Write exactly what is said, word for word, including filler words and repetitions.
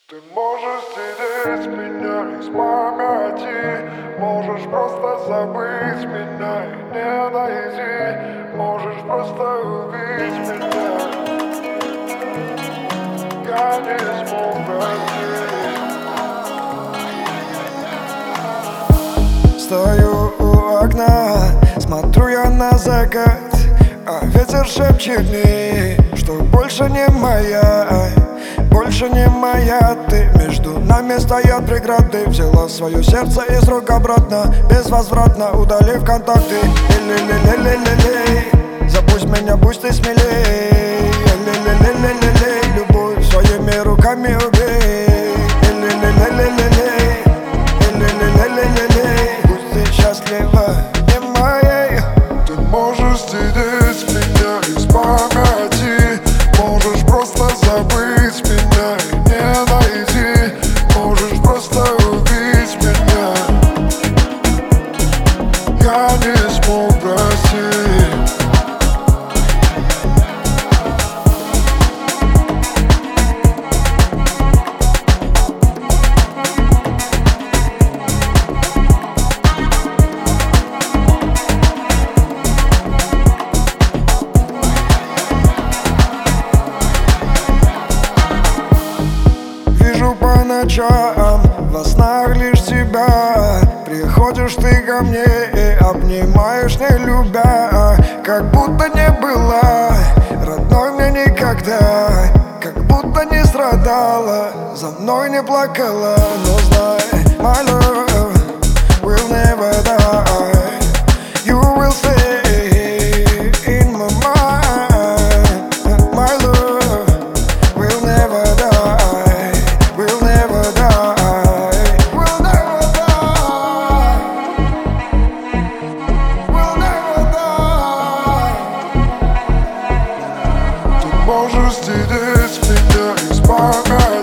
Ты можешь стереть меня из памяти, можешь просто забыть меня и не найти, можешь просто убить меня. Я не смог простить. Стою у окна, смотрю я на закат, а ветер шепчет мне, что больше не моя, больше не моя ты. Между нами стоят преграды, взяла свое сердце из рук обратно, безвозвратно удалив контакты. Ле-ле-ле-ле-ле-ле, забудь меня, будь ты смелей. Ле-ле-ле-ле-ле-ле, любовь своими руками убей. Ле-ле-ле-ле-ле-ле, ле-ле-ле-ле-ле, будь ты счастлива, не моей. Ты можешь стереть меня из памяти, можешь просто забыть меня и не найти, можешь просто убить меня. Я не смог простить. Вижу по ночам, во снах лишь тебя. Приходишь ты ко мне и обнимаешь, не любя, как будто не была родной мне никогда, как будто не страдала, за мной не плакала. Но знай, my love will never die. You will stay in my mind. My love will never die. Will never die. Will never die. Will never die. Ты можешь стереть меня из памяти,